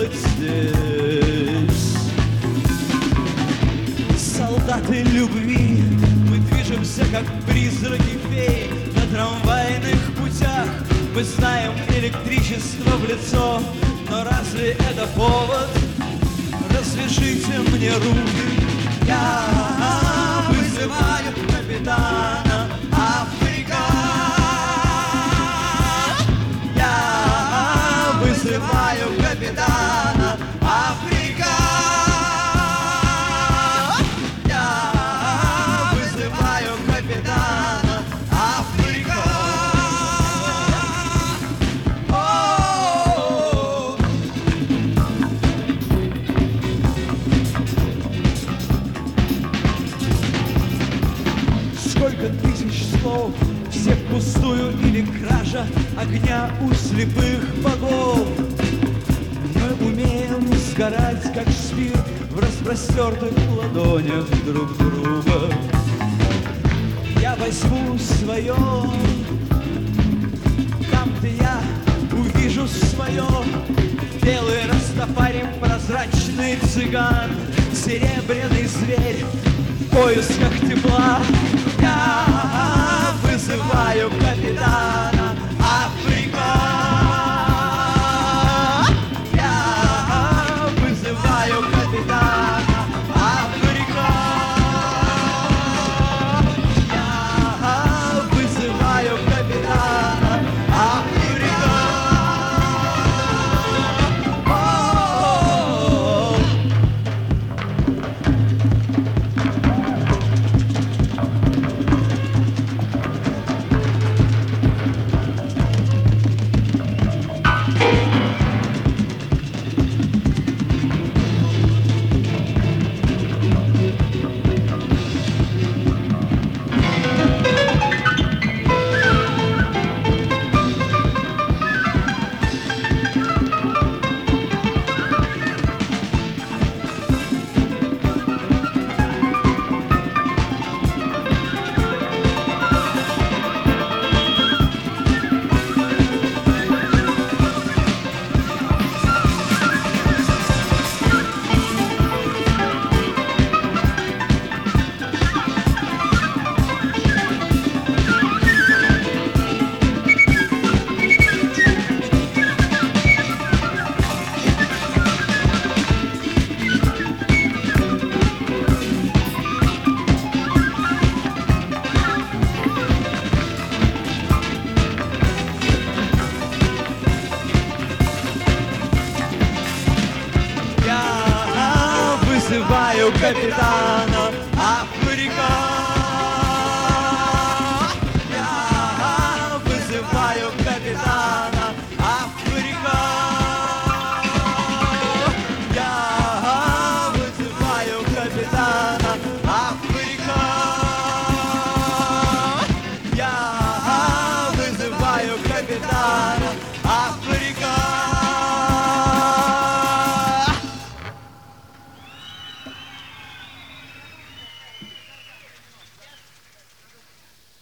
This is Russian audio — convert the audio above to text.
делать здесь? Солдаты любви, мы движемся, как призраки фей на трамвайных путях. Мы знаем электричество в лицо, но разве это повод? Развяжите мне руки, я вызываю капитана Африка. Я вызываю капитана Африка. Я вызываю капитана Африка. Сколько тысяч слов, все впустую или кража огня у слепых богов. Мы умеем сгорать, как спирт, в распростертых ладонях друг друга. Я возьму свое, там, где я увижу свое. Белый растафарим, прозрачный цыган, серебряный зверь в поисках тепла. Я вызываю капитана Африка. Я вызываю капитана Африка. Я вызываю капитана Африка. Вызываю капитана Африка. Я вызываю капитана Африка. Я вызываю капитана